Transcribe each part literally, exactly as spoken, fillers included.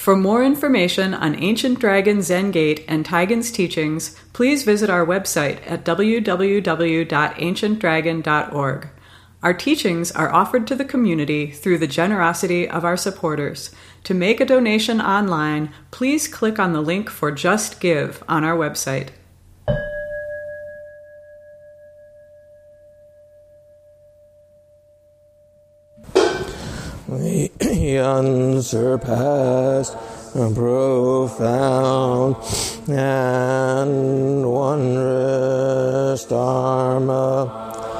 For more information on Ancient Dragon Zen Gate and Taigen's teachings, please visit our website at w w w dot ancient dragon dot org. Our teachings are offered to the community through the generosity of our supporters. To make a donation online, please click on the link for Just Give on our website. The unsurpassed, profound, and wondrous Dharma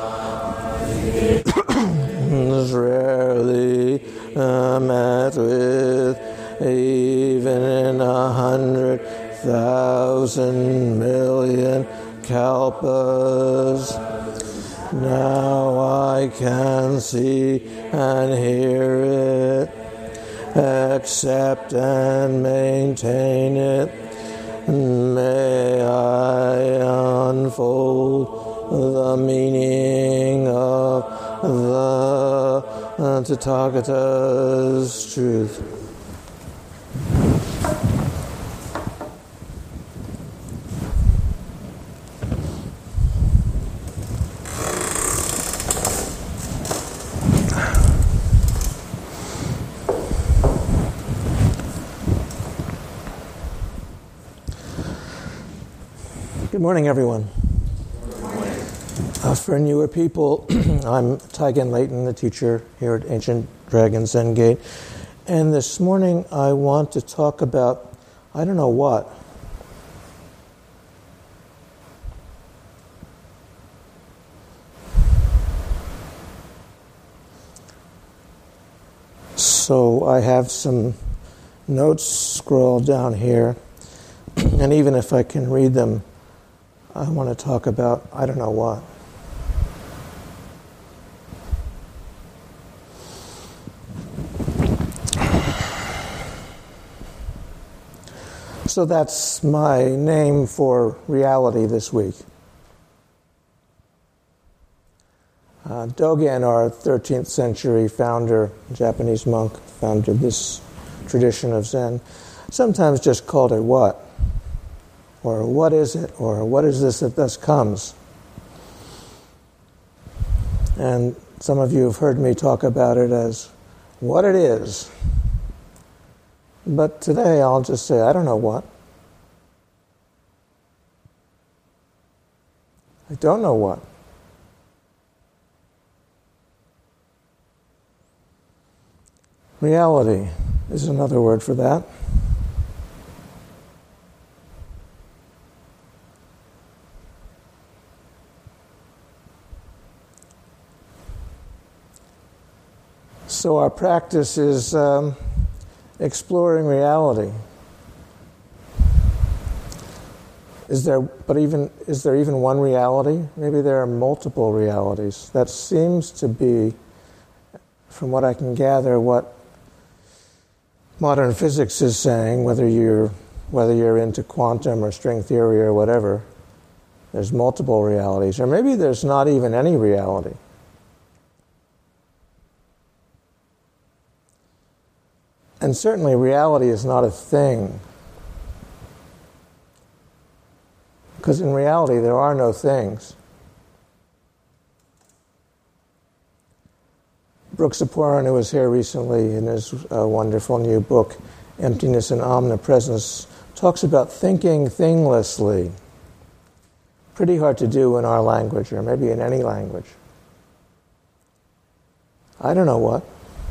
is rarely uh, met with, even in a hundred thousand million kalpas. Now I can see and hear it, accept and maintain it. May I unfold the meaning of the Tathagata's truth. Good morning, everyone. Good morning. Uh, for newer people, I'm Taigen Leighton, the teacher here at Ancient Dragon Zen Gate. And this morning I want to talk about, I don't know what. So I have some notes scrolled down here, and even if I can read them, I want to talk about, I don't know what. So that's my name for reality this week. Uh, Dogen, our thirteenth century founder, Japanese monk, founded this tradition of Zen, sometimes just called it what? Or what is it? Or what is this that thus comes? And some of you have heard me talk about it as what it is. But today I'll just say, I don't know what. I don't know what. Reality is another word for that. So our practice is um, exploring reality. Is there, but even is there even one reality? Maybe there are multiple realities. That seems to be, from what I can gather, what modern physics is saying. Whether you're whether you're into quantum or string theory or whatever, there's multiple realities, or maybe there's not even any reality. And certainly reality is not a thing. Because in reality there are no things. Brooks Apuran, who was here recently in his uh, wonderful new book, Emptiness and Omnipresence, talks about thinking thinglessly. Pretty hard to do in our language, or maybe in any language. I don't know what.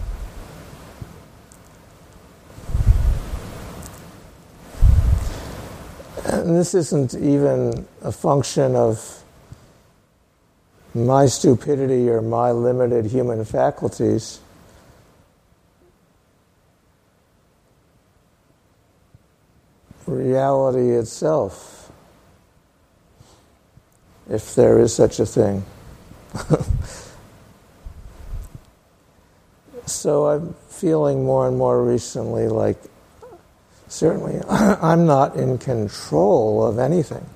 And this isn't even a function of my stupidity or my limited human faculties. Reality itself, if there is such a thing. So I'm feeling more and more recently like, certainly, I'm not in control of anything.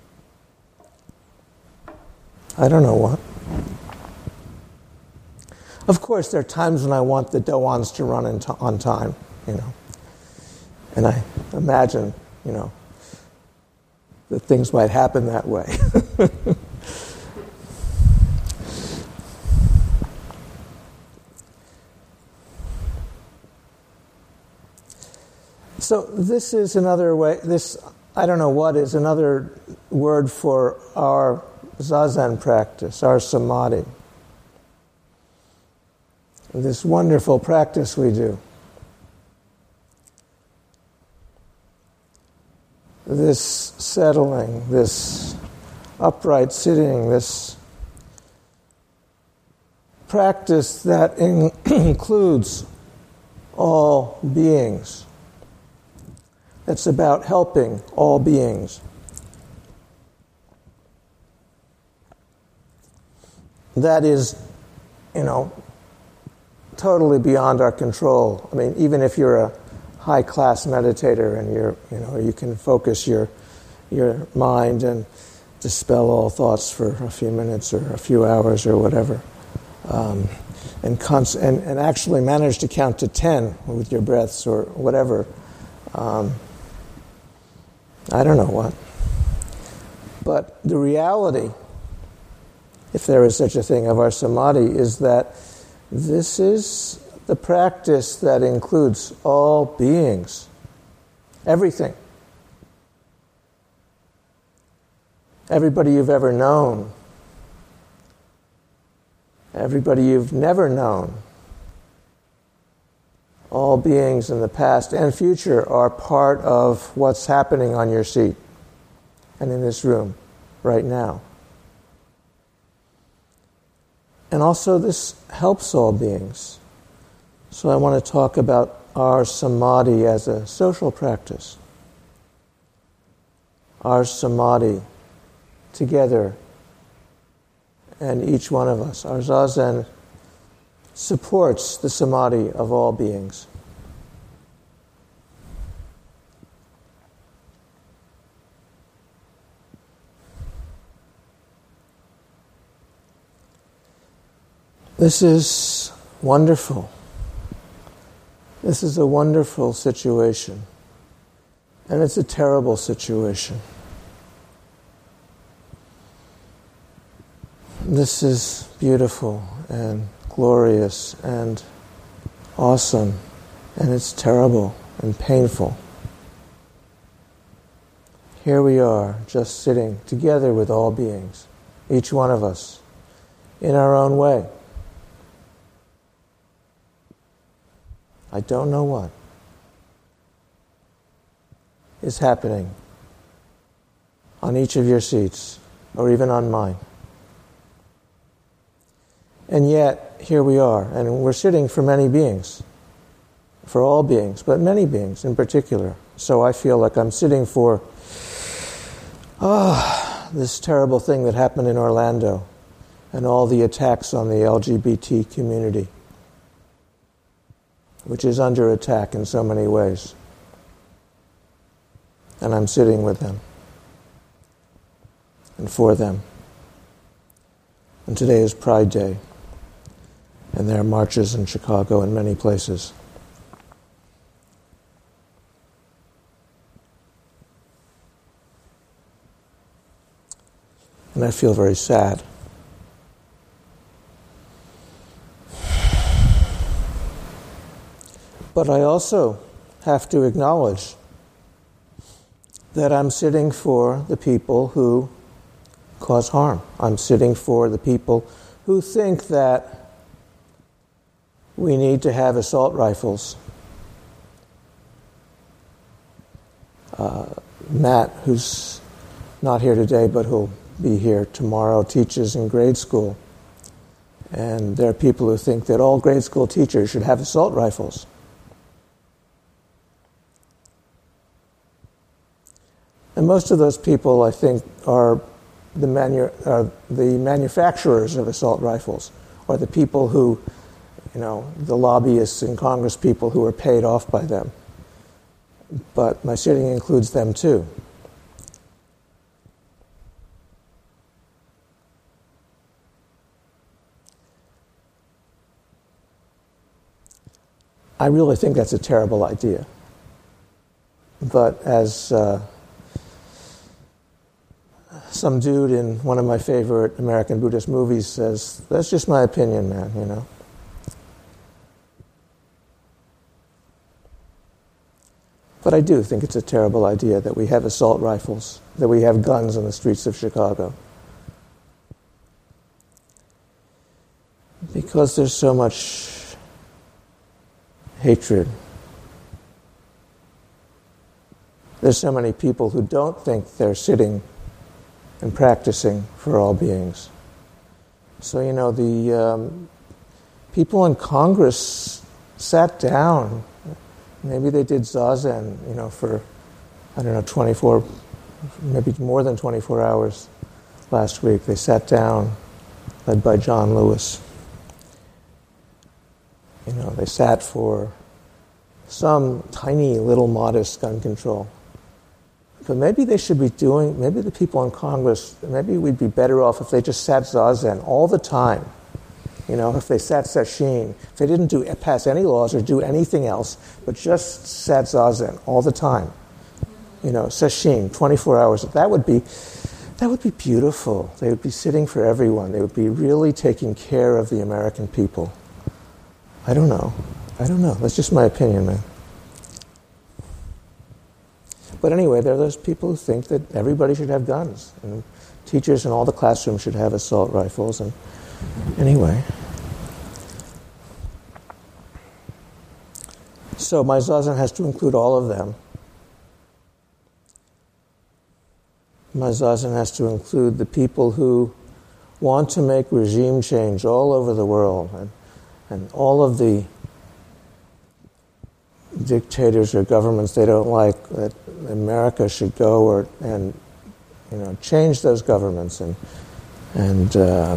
I don't know what. Of course, there are times when I want the Doans to run in t- on time, you know. And I imagine, you know, that things might happen that way. So this is another way, this, I don't know what, is another word for our Zazen practice, our samadhi. This wonderful practice we do. This settling, this upright sitting, this practice that in includes all beings. It's about helping all beings. That is, you know, totally beyond our control. I mean, even if you're a high-class meditator and you're, you know, you can focus your your mind and dispel all thoughts for a few minutes or a few hours or whatever, um, and, cons- and and actually manage to count to ten with your breaths or whatever. Um, I don't know what. But the reality, if there is such a thing, of our samadhi is that this is the practice that includes all beings, everything. Everybody you've ever known, everybody you've never known, all beings in the past and future are part of what's happening on your seat and in this room right now. And also this helps all beings. So I want to talk about our samadhi as a social practice. Our samadhi together and each one of us. Our Zazen supports the samadhi of all beings. This is wonderful. This is a wonderful situation. And it's a terrible situation. This is beautiful and glorious and awesome, and it's terrible and painful. Here we are, just sitting together with all beings, each one of us, in our own way. I don't know what is happening on each of your seats, or even on mine. And yet, here we are, and we're sitting for many beings, for all beings, but many beings in particular. So I feel like I'm sitting for oh, this terrible thing that happened in Orlando and all the attacks on the L G B T community, which is under attack in so many ways. And I'm sitting with them and for them. And today is Pride Day. And there are marches in Chicago and many places. And I feel very sad. But I also have to acknowledge that I'm sitting for the people who cause harm. I'm sitting for the people who think that we need to have assault rifles. Uh, Matt, who's not here today but who'll be here tomorrow, teaches in grade school. And there are people who think that all grade school teachers should have assault rifles. And most of those people, I think, are the, manu- are the manufacturers of assault rifles, or the people who, you know, the lobbyists and Congress people who are paid off by them. But my sitting includes them too. I really think that's a terrible idea. but as uh, some dude in one of my favorite American Buddhist movies says, that's just my opinion, man, you know. But I do think it's a terrible idea that we have assault rifles, that we have guns on the streets of Chicago. Because there's so much hatred. There's so many people who don't think they're sitting and practicing for all beings. So, you know, the um, people in Congress sat down. Maybe they did Zazen, you know, for, I don't know, twenty-four, maybe more than twenty-four hours last week. They sat down, led by John Lewis. You know, they sat for some tiny little modest gun control. But maybe they should be doing, maybe the people in Congress, maybe we'd be better off if they just sat Zazen all the time. You know, if they sat Sesshin, if they didn't do pass any laws or do anything else, but just sat Zazen all the time. You know, Sesshin, twenty-four hours. That would be, that would be beautiful. They would be sitting for everyone. They would be really taking care of the American people. I don't know. I don't know. That's just my opinion, man. But anyway, there are those people who think that everybody should have guns, and teachers in all the classrooms should have assault rifles, and anyway. So my Zazen has to include all of them. My Zazen has to include the people who want to make regime change all over the world, and, and all of the dictators or governments they don't like, that America should go or and you know change those governments and and uh,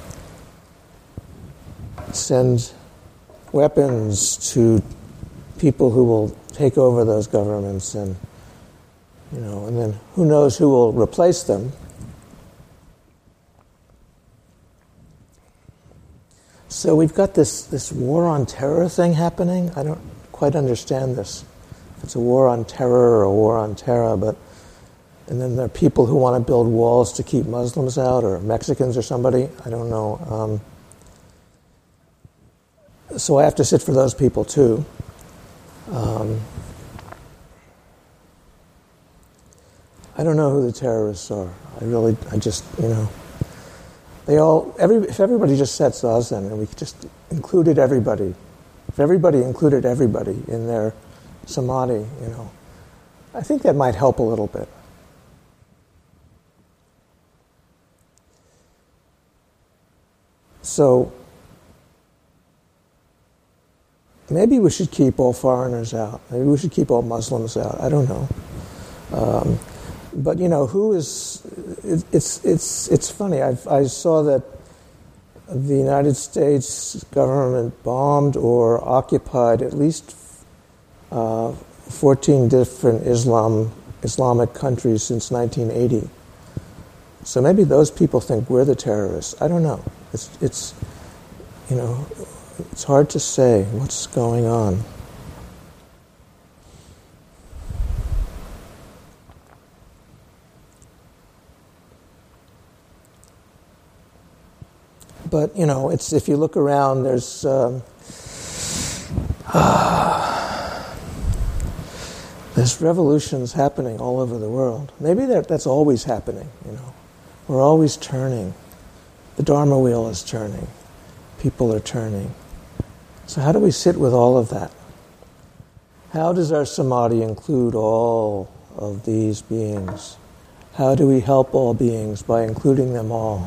send weapons to people who will take over those governments, and you know, and then who knows who will replace them. So we've got this this war on terror thing happening. I don't quite understand this. If it's a war on terror or a war on terror, but and then there are people who want to build walls to keep Muslims out, or Mexicans or somebody. I don't know. Um, so I have to sit for those people too. Um, I don't know who the terrorists are. I really, I just, you know, they all, every, if everybody just sat Zazen and we just included everybody, if everybody included everybody in their samadhi, you know, I think that might help a little bit. So maybe we should keep all foreigners out. Maybe we should keep all Muslims out. I don't know. Um, but you know, who is? It, it's it's it's funny. I I saw that the United States government bombed or occupied at least uh, fourteen different Islam Islamic countries since nineteen eighty. So maybe those people think we're the terrorists. I don't know. It's it's you know, it's hard to say what's going on. But, you know, it's if you look around, there's um, uh, there's revolutions happening all over the world. Maybe that, that's always happening, you know. We're always turning. The Dharma wheel is turning. People are turning. So how do we sit with all of that? How does our samadhi include all of these beings? How do we help all beings by including them all?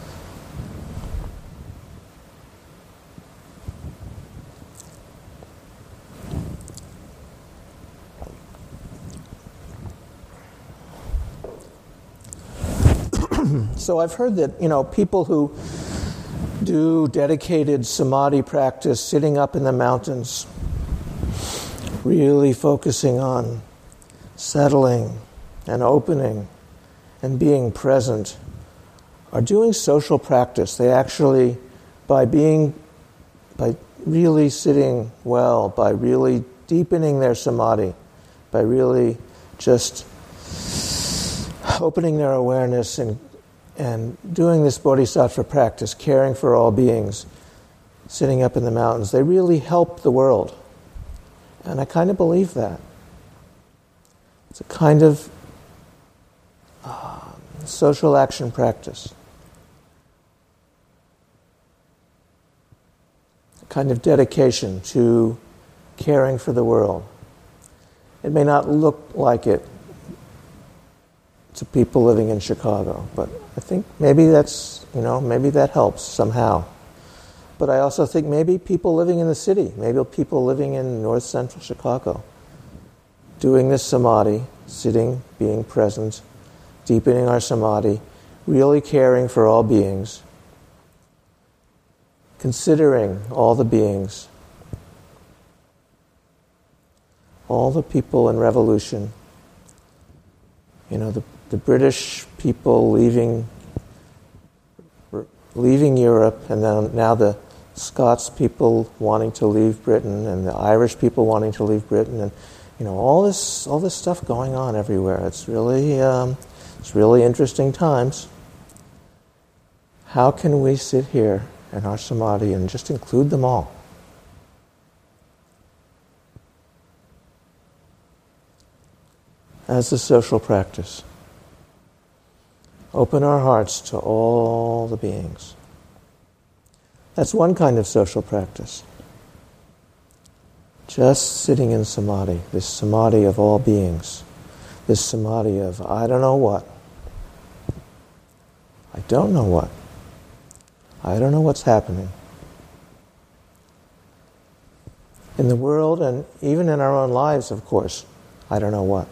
So I've heard that, you know, people who do dedicated samadhi practice, sitting up in the mountains, really focusing on settling and opening and being present, are doing social practice. They actually, by being, by really sitting well, by really deepening their samadhi, by really just opening their awareness and and doing this bodhisattva practice, caring for all beings, sitting up in the mountains, they really help the world. And I kind of believe that. It's a kind of uh, social action practice. A kind of dedication to caring for the world. It may not look like it to people living in Chicago, but I think maybe that's, you know, maybe that helps somehow. But I also think maybe people living in the city, maybe people living in north central Chicago, doing this samadhi, sitting, being present, deepening our samadhi, really caring for all beings, considering all the beings, all the people in revolution, you know, the the British people leaving leaving Europe, and then now the Scots people wanting to leave Britain, and the Irish people wanting to leave Britain, and you know all this all this stuff going on everywhere. It's really um, it's really interesting times. How can we sit here in our samadhi and just include them all? As a social practice. Open our hearts to all the beings. That's one kind of social practice. Just sitting in samadhi, this samadhi of all beings, this samadhi of I don't know what. I don't know what. I don't know what's happening. In the world and even in our own lives, of course, I don't know what.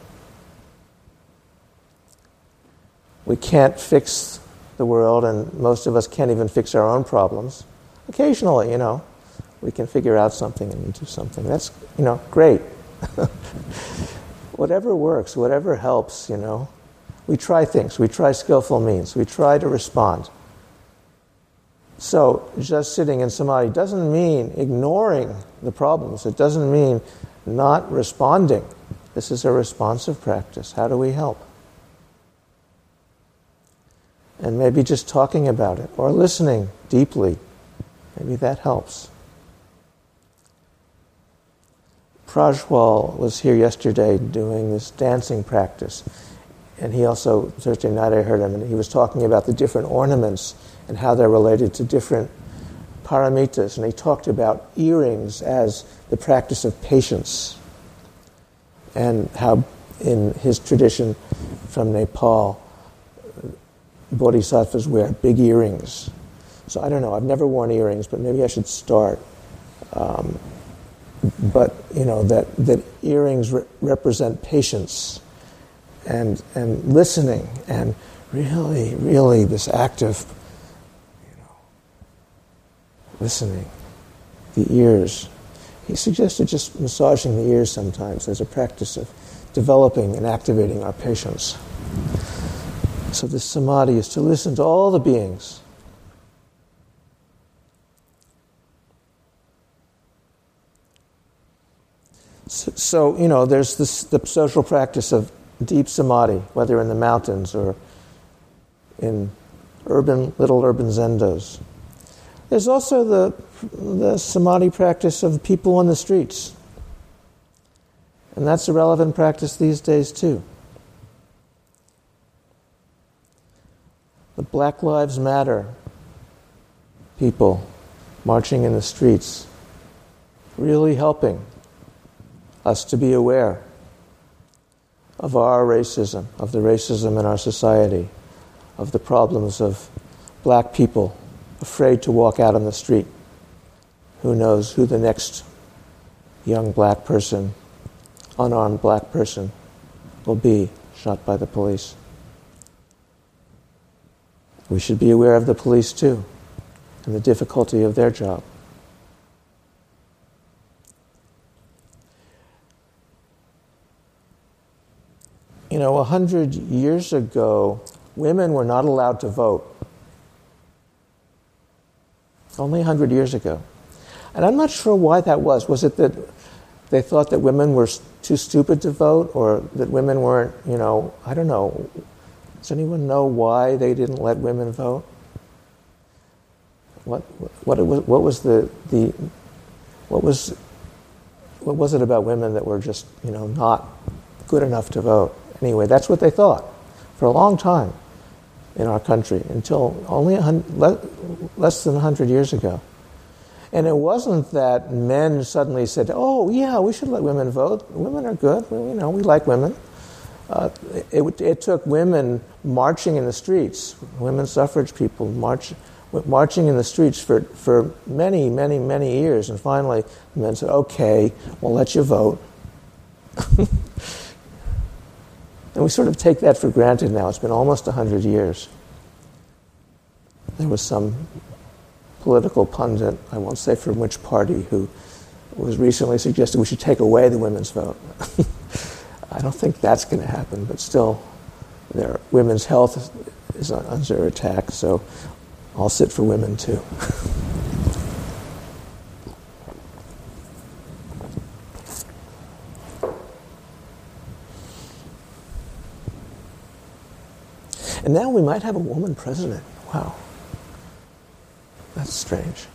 We can't fix the world, and most of us can't even fix our own problems. Occasionally, you know, we can figure out something and do something. That's, you know, great. Whatever works, whatever helps, you know. We try things. We try skillful means. We try to respond. So, just sitting in samadhi doesn't mean ignoring the problems. It doesn't mean not responding. This is a responsive practice. How do we help? And maybe just talking about it or listening deeply, maybe that helps. Prajwal was here yesterday doing this dancing practice. And he also, Thursday night I heard him, and he was talking about the different ornaments and how they're related to different paramitas. And he talked about earrings as the practice of patience. And how in his tradition from Nepal, bodhisattvas wear big earrings. So I don't know, I've never worn earrings, but maybe I should start. Um, but, you know, that, that earrings re- represent patience and and listening and really, really this active, you know, listening. The ears. He suggested just massaging the ears sometimes as a practice of developing and activating our patience. So this samadhi is to listen to all the beings. So, so you know, there's this the social practice of deep samadhi, whether in the mountains or in urban, little urban zendos. There's also the the samadhi practice of people on the streets. And that's a relevant practice these days too. The Black Lives Matter people marching in the streets, really helping us to be aware of our racism, of the racism in our society, of the problems of black people afraid to walk out on the street. Who knows who the next young black person, unarmed black person, will be shot by the police. We should be aware of the police too, and the difficulty of their job. You know, a hundred years ago, women were not allowed to vote. Only a hundred years ago. And I'm not sure why that was. Was it that they thought that women were too stupid to vote, or that women weren't, you know, I don't know. Does anyone know why they didn't let women vote? What what it was, what was the the what was what was it about women that were just, you know, not good enough to vote? Anyway, that's what they thought for a long time in our country, until only a hundred, less than one hundred years ago. And it wasn't that men suddenly said, oh, yeah, we should let women vote. Women are good. We, you know, we like women. Uh, it, it took women marching in the streets, women suffrage people march, marching in the streets for, for many, many, many years. And finally, the men said, okay, we'll let you vote. And we sort of take that for granted now. It's been almost one hundred years. There was some political pundit, I won't say from which party, who was recently suggested we should take away the women's vote. I don't think that's going to happen, but still, their women's health is under attack, so I'll sit for women too. And now we might have a woman president. Wow. That's strange.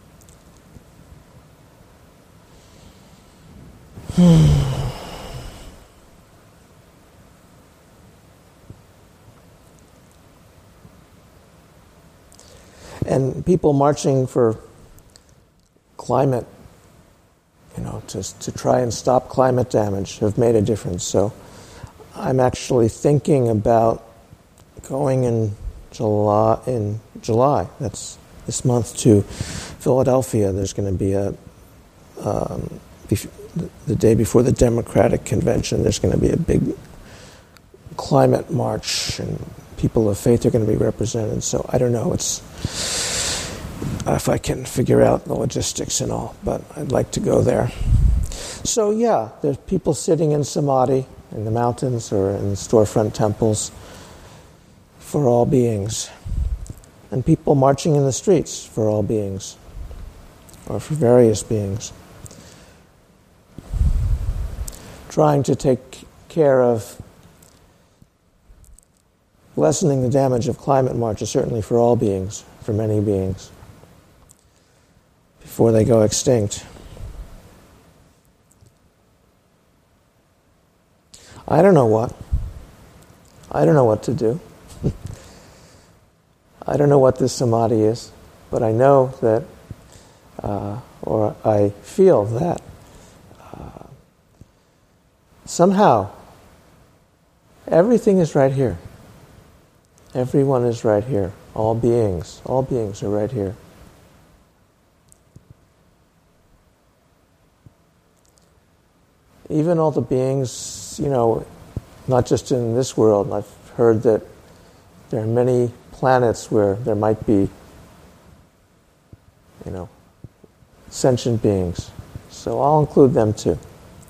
Hmm. And people marching for climate, you know, to, to try and stop climate damage have made a difference. So I'm actually thinking about going in July, in July, that's this month, to Philadelphia. There's going to be a, um, bef- the day before the Democratic Convention, there's going to be a big climate march, and people of faith are going to be represented. So I don't know, it's if I can figure out the logistics and all, but I'd like to go there. So yeah, there's people sitting in samadhi in the mountains or in storefront temples for all beings, and people marching in the streets for all beings, or for various beings, trying to take care of lessening the damage of climate marches, certainly for all beings, for many beings, before they go extinct. I don't know what. I don't know what to do. I don't know what this samadhi is, but I know that, uh, or I feel that uh, somehow everything is right here. Everyone is right here. All beings, all beings are right here. Even all the beings, you know, not just in this world. I've heard that there are many planets where there might be, you know, sentient beings. So I'll include them too.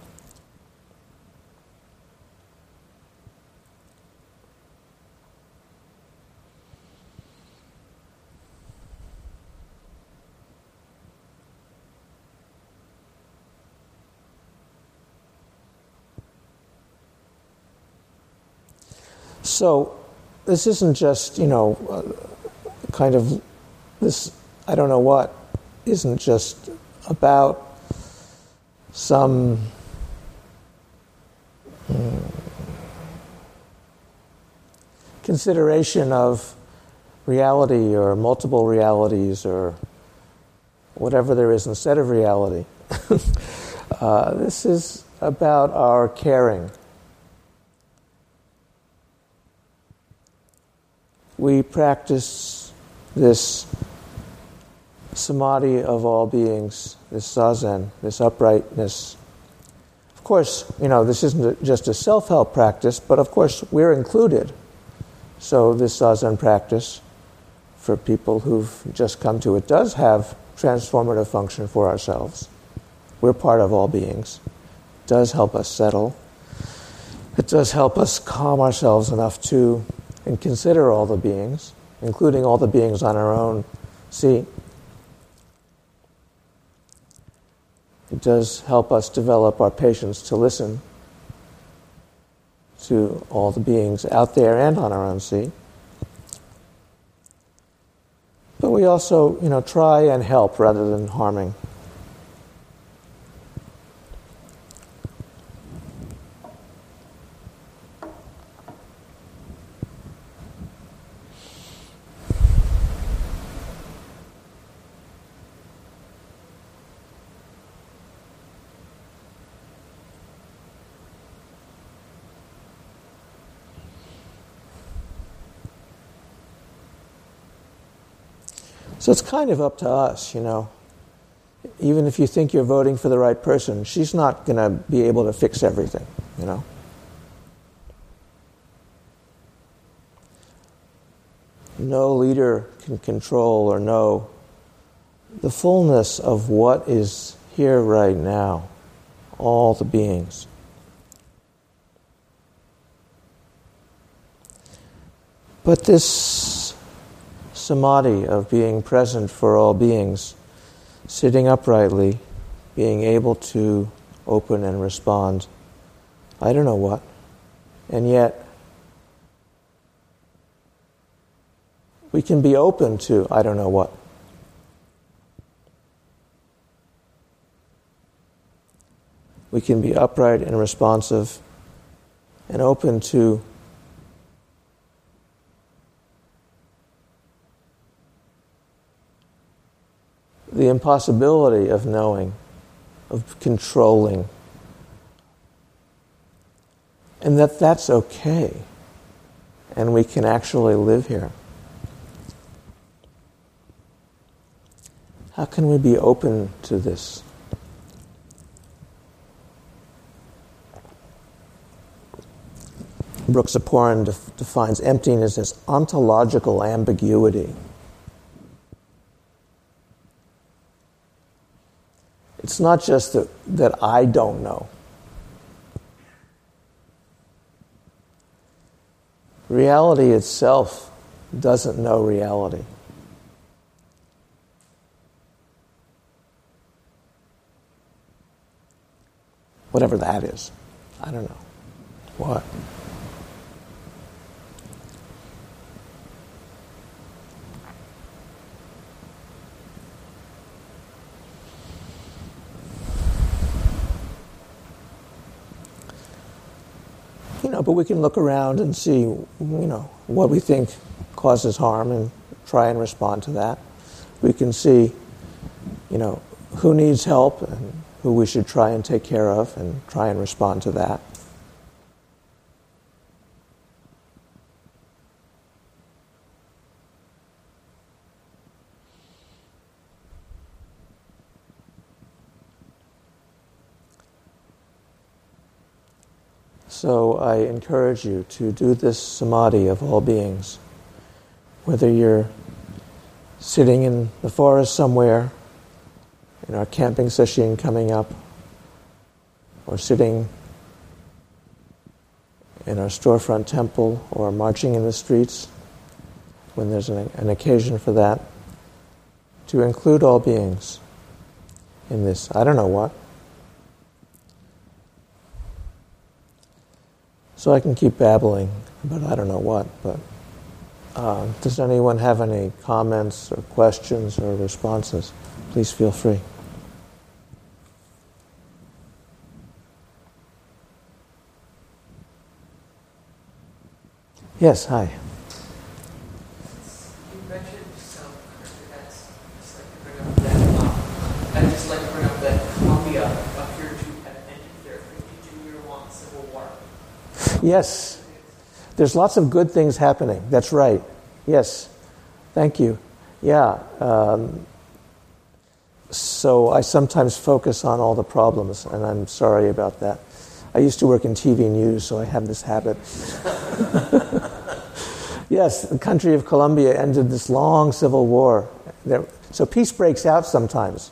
So this isn't just, you know, uh, kind of this, I don't know what, isn't just about some mm, consideration of reality or multiple realities or whatever there is instead of reality. uh, this is about our caring. We practice this samadhi of all beings, this zazen, this uprightness. Of course, you know, this isn't just a self-help practice, but of course we're included. So this zazen practice, for people who've just come to it, does have transformative function for ourselves. We're part of all beings. It does help us settle. It does help us calm ourselves enough to and consider all the beings, including all the beings on our own seat. It does help us develop our patience to listen to all the beings out there and on our own seat. But we also, you know, try and help rather than harming. So it's kind of up to us, you know. Even if you think you're voting for the right person, she's not going to be able to fix everything, you know. No leader can control or know the fullness of what is here right now, all the beings. But this samadhi of being present for all beings, sitting uprightly, being able to open and respond, I don't know what, and yet we can be open to I don't know what. We can be upright and responsive and open to the impossibility of knowing, of controlling, and that that's okay, and we can actually live here. How can we be open to this? Brooks Aporin def- defines emptiness as ontological ambiguity. It's not just that, that I don't know. Reality itself doesn't know reality. Whatever that is. I don't know. What? You know, but we can look around and see, you know, what we think causes harm and try and respond to that. We can see, you know, who needs help and who we should try and take care of and try and respond to that. So I encourage you to do this samadhi of all beings, whether you're sitting in the forest somewhere, in our camping session coming up, or sitting in our storefront temple, or marching in the streets when there's an, an occasion for that, to include all beings in this. I don't know what. So I can keep babbling, but I don't know what. But uh, does anyone have any comments or questions or responses? Please feel free. Yes, hi. You mentioned some country that's just like to bring up that um, I'd just like to bring up that Colombia appeared to have ended their fifty-two-year long civil war. Yes. There's lots of good things happening. That's right. Yes. Thank you. Yeah. Um, so I sometimes focus on all the problems, and I'm sorry about that. I used to work in T V news, so I have this habit. Yes, the country of Colombia ended this long civil war. There, so peace breaks out sometimes.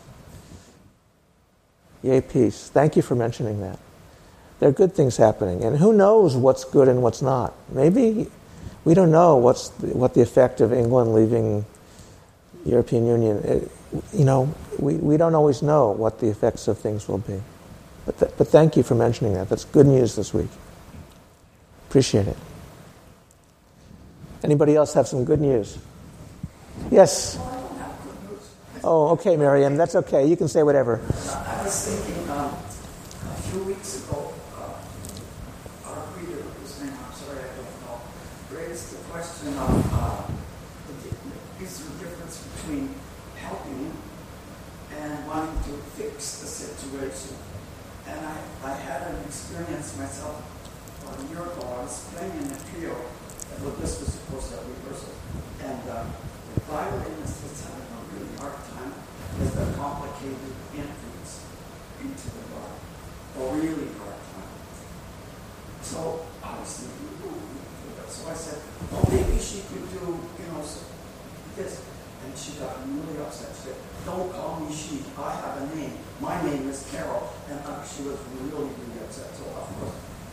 Yay, peace. Thank you for mentioning that. There are good things happening. And who knows what's good and what's not? Maybe we don't know what's the, what the effect of England leaving European Union, it, you know, we, we don't always know what the effects of things will be. But, th- but thank you for mentioning that. That's good news this week. Appreciate it. Anybody else have some good news? Yes? Well, I don't have good news. Oh, okay, Miriam. That's okay. You can say whatever. I was thinking um, a few weeks ago, uh, our reader, whose name I'm sorry I don't know, raised the question of uh, is there a difference between helping and wanting to fix the situation. And I, I had an experience myself about a year ago. I was playing in a trio, and this was supposed to have rehearsal. And uh, the violinist was having a really hard time with a complicated entrance into the bar. A really hard time. So I was thinking, oh, so I said, well, maybe she could do, you know, so this. And she got really upset. She said, don't call me she. I have a name. My name is Carol. And uh, she was really, really upset. So, of course,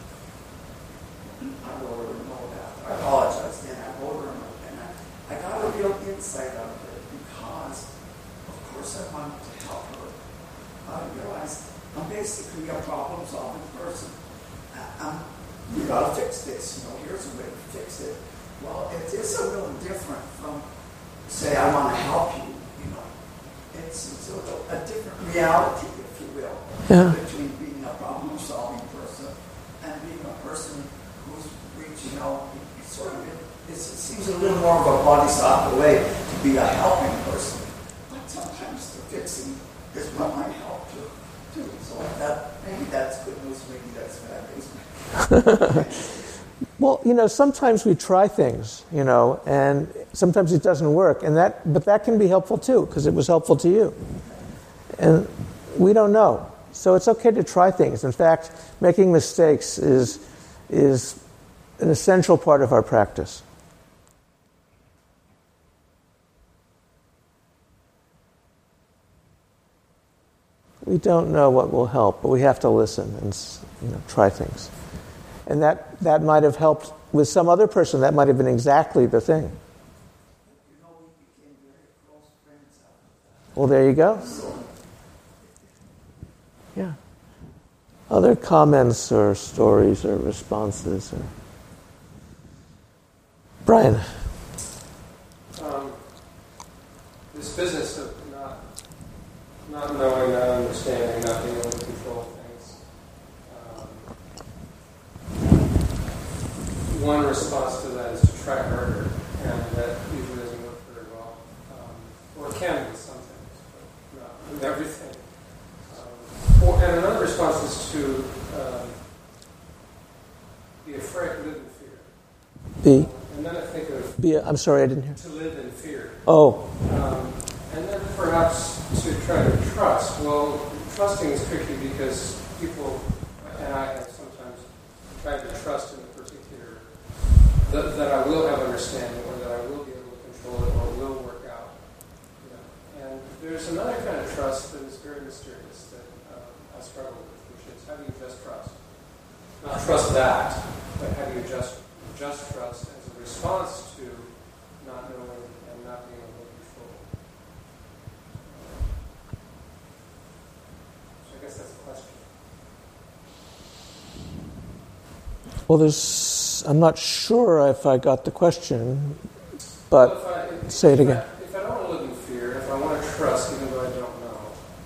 I wrote her a note after. I apologized. And I wrote her a note. And I, I got a real insight out of it because, of course, I wanted to help her. I realized I'm basically a problem-solving person. I'm, you got to fix this. You know, here's a way to fix it. Well, it is a little different from say, I want to help you, you know. It's, it's a, a different reality, if you will, yeah. between being a problem-solving person and being a person who's reaching out. It's sort of, it's, it seems a little more of a bodhisattva way to be a helping person. But sometimes the fixing is what might help too. too. So that, maybe that's good news, maybe that's bad news. Well, you know, sometimes we try things, you know, and sometimes it doesn't work, and that, but that can be helpful too, because it was helpful to you. And we don't know. So it's okay to try things. In fact, making mistakes is, is an essential part of our practice. We don't know what will help, but we have to listen and, you know, try things. And that, that might have helped with some other person. That might have been exactly the thing. Well, there you go. Yeah. Other comments or stories or responses? Or... Brian. Um, this business of not, not knowing, not understanding, not being able to control things. One response to that is to try harder, and that usually doesn't work very well. Um, or it can with some things, but not with everything. Um, or, and another response is to um, be afraid, live in fear. Be? And then I think of... Be, I'm sorry, I didn't hear. To live in fear. Oh. Um, and then perhaps to try to trust. Well, trusting is tricky because people, and I have sometimes tried to trust in the particular That, that I will have understanding, or that I will be able to control it, or it will work out. You know? And there's another kind of trust that is very mysterious that uh, I struggle with, which is how do you just trust? Not trust that, but how do you just just trust as a response to not knowing and not being able to control? So I guess that's the question. Well, there's... I'm not sure if I got the question, but well, if I, if, say it if again. I, if I don't want to live in fear, if I want to trust even though I don't know,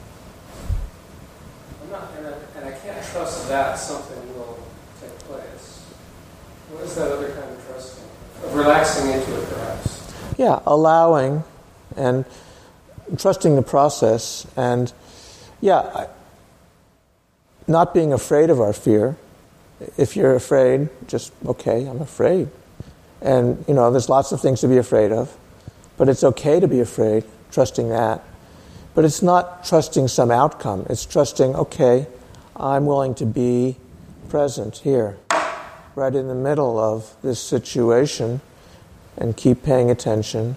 I'm not, and I, and I can't trust that something will take place. What is that other kind of trusting? Of relaxing into it, perhaps. Yeah, allowing and trusting the process, and yeah, I, not being afraid of our fear. If you're afraid, just, okay, I'm afraid. And, you know, there's lots of things to be afraid of, but it's okay to be afraid, trusting that. But it's not trusting some outcome. It's trusting, okay, I'm willing to be present here, right in the middle of this situation, and keep paying attention,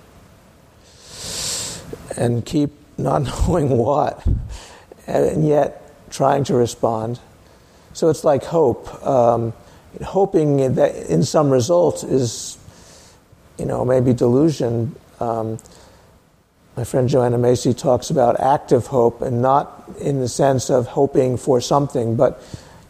and keep not knowing what, and yet trying to respond. So it's like hope. Um, hoping that in some result is, you know, maybe delusion. Um, my friend Joanna Macy talks about active hope, and not in the sense of hoping for something, but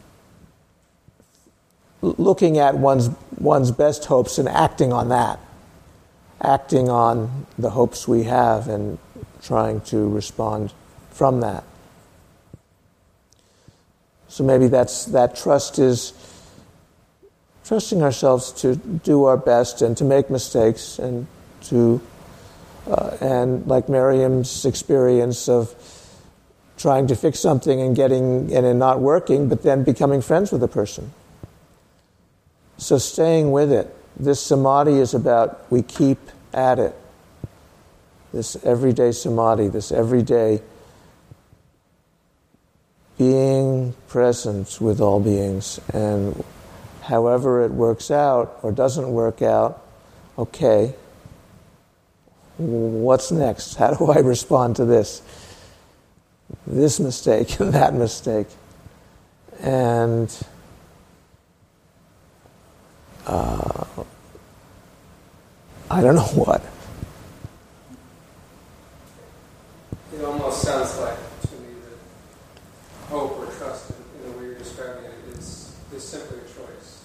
looking at one's one's best hopes and acting on that, acting on the hopes we have and trying to respond from that. So maybe that's that trust is trusting ourselves to do our best and to make mistakes, and to uh, and like Miriam's experience of trying to fix something and getting and it not working, but then becoming friends with the person. So staying with it. This samadhi is about we keep at it. This everyday samadhi, this everyday being present with all beings, and however it works out or doesn't work out, okay, what's next? How do I respond to this? This mistake and that mistake. And uh, I don't know what. It almost sounds like to me that hope or trust in, in the way you're describing it is, is simply a choice.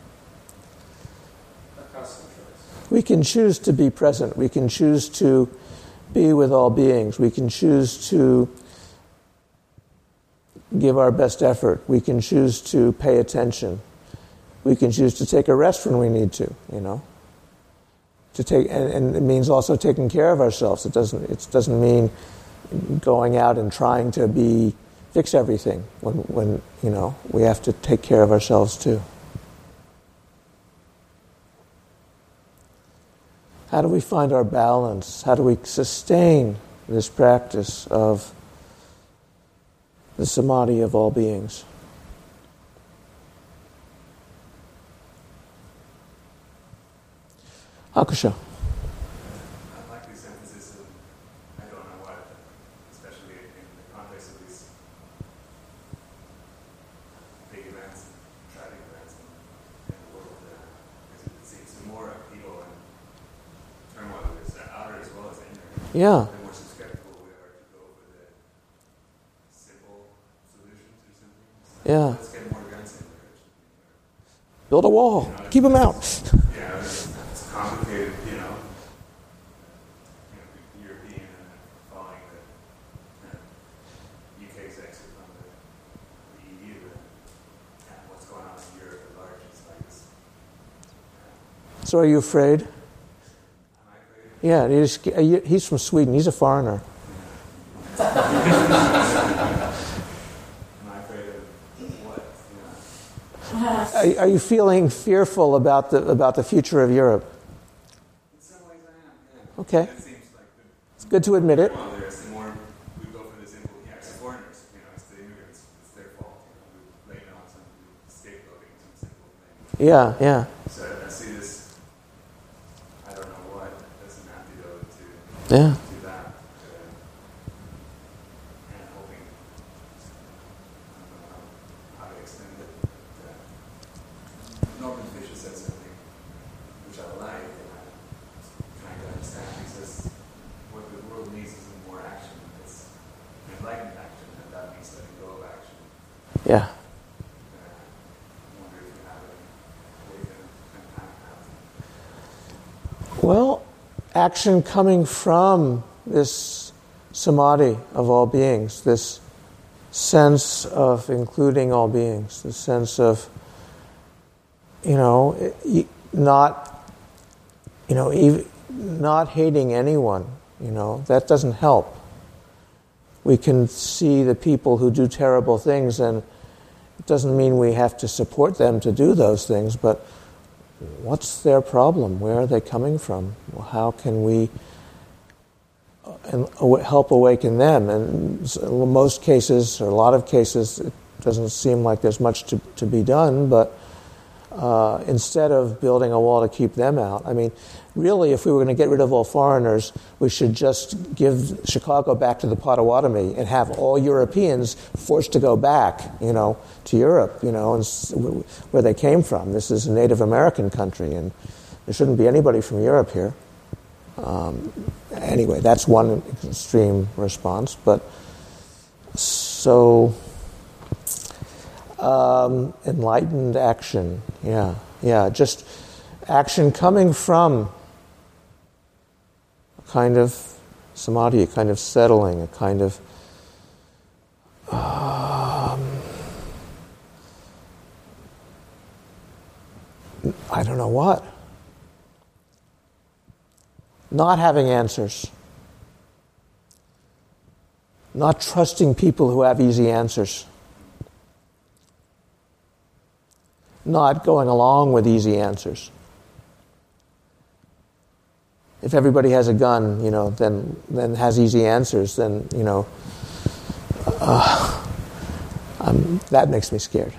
A constant choice. We can choose to be present. We can choose to be with all beings. We can choose to give our best effort. We can choose to pay attention. We can choose to take a rest when we need to, you know. To take, and, and it means also taking care of ourselves. It doesn't. It doesn't mean going out and trying to be fix everything. When, when you know, we have to take care of ourselves too. How do we find our balance? How do we sustain this practice of the samadhi of all beings? Hakusha. I like this emphasis of I don't know what, especially in the context of these big events, tragic events in the world. Uh, it seems more upheaval and turmoil is outer as well as inner. Yeah. The more susceptible we are to go for the simple solutions or something. So Yeah. let's get more guns in there. Build a wall. You know, Keep them out. Yeah, it's, it's complicated, you know. You know, the European and following the uh, U K's exit from the, the E U and, and what's going on in Europe at large. It's like this. Uh, So are you afraid? am I afraid? Yeah, he's, he's from Sweden. He's a foreigner. Am I afraid of what? You know? Are, are you feeling fearful about the about the future of Europe? In some ways I am, yeah. Okay. It seems like the It's good to admit it. well, there's the more we go for the simple, yeah, it's the foreigners, you know, it's the immigrants, it's their fault. You know, we lay down some scapegoating some simple thing. Yeah, yeah, So I see this, I don't know what, as an antidote to, yeah. to that. Uh, and hoping, I don't know how to extend it. Uh, Norman Fisher said something which I like, and I'm trying to understand. He says, what the world needs isn't more action, it's enlightened action, and that means letting go of action. Yeah. Uh, I wonder if you have a way to unpack that. Well, action coming from this samadhi of all beings, this sense of including all beings, this sense of, you know, not, you know, even not hating anyone, you know, that doesn't help. We can see the people who do terrible things, and it doesn't mean we have to support them to do those things, but what's their problem? Where are they coming from? How can we help awaken them? And in most cases, or a lot of cases, it doesn't seem like there's much to, to be done, but uh, instead of building a wall to keep them out, I mean, really, if we were going to get rid of all foreigners, we should just give Chicago back to the Potawatomi and have all Europeans forced to go back, you know, to Europe, you know, and where they came from. This is a Native American country, and there shouldn't be anybody from Europe here. Um, anyway, that's one extreme response. But so um, enlightened action, yeah, yeah, just action coming from a kind of samadhi, a kind of settling, a kind of um, I don't know what. Not having answers. Not trusting people who have easy answers. Not going along with easy answers. If everybody has a gun, you know, then then has easy answers, then, you know, uh, um, that makes me scared.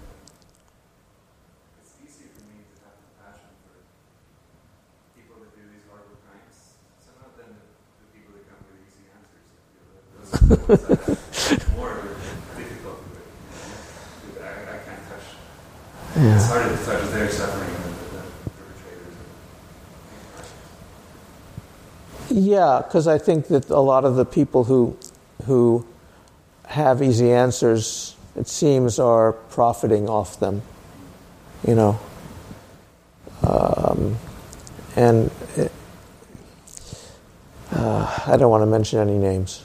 It's easy for me to have compassion for people that do these horrible crimes. Somehow then the, the people that come with easy answers, you know, those are the ones that have more difficult with it. I, I can't touch. Yeah. It's harder to touch their suffering than the, the perpetrators. Yeah, because I think that a lot of the people who who have easy answers, it seems, are profiting off them, you know. Um, and it, uh, I don't want to mention any names.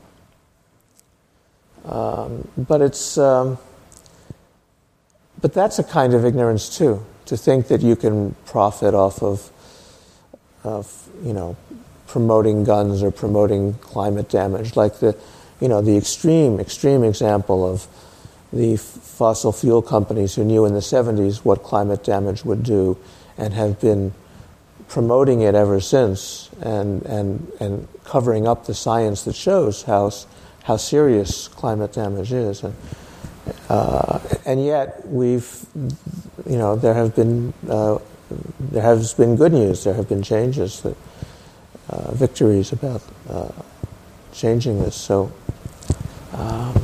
Um, but it's, um, but that's a kind of ignorance too, to think that you can profit off of, of, you know, promoting guns or promoting climate damage, like the, you know, the extreme, extreme example of the f- fossil fuel companies who knew in the seventies what climate damage would do and have been promoting it ever since and and and covering up the science that shows how how serious climate damage is, and uh, and yet we've, you know, there have been uh, there has been good news. There have been changes, that uh, victories about uh, changing this. So. Um,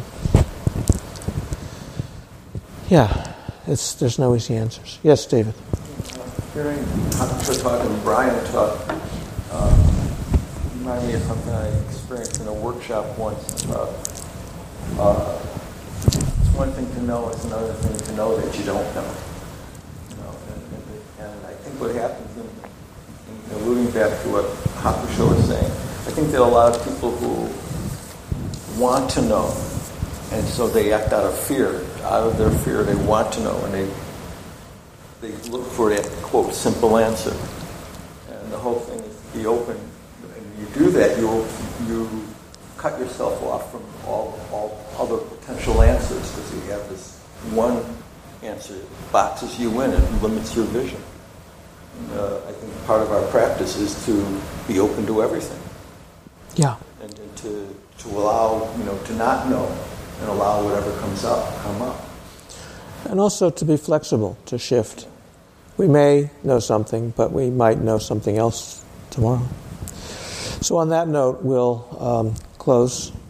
yeah, it's there's no easy answers. Yes, David. Uh, hearing Doctor talk and Brian talk uh, reminded me of something I experienced in a workshop once. About, uh, it's one thing to know; it's another thing to know that you don't know. You know, and, and, and I think what happens, in, in alluding back to what Hakusho was saying, I think there are a lot of people who want to know, and so they act out of fear. Out of their fear, they want to know, and they they look for that, quote, simple answer. And the whole thing is to be open. And you do that, you you cut yourself off from all all other potential answers, because you have this one answer that boxes you in and limits your vision. And, uh, I think part of our practice is to be open to everything. Yeah. And, and to to allow, you know, to not know, and allow whatever comes up, come up. And also to be flexible, to shift. We may know something, but we might know something else tomorrow. So on that note, we'll um, close.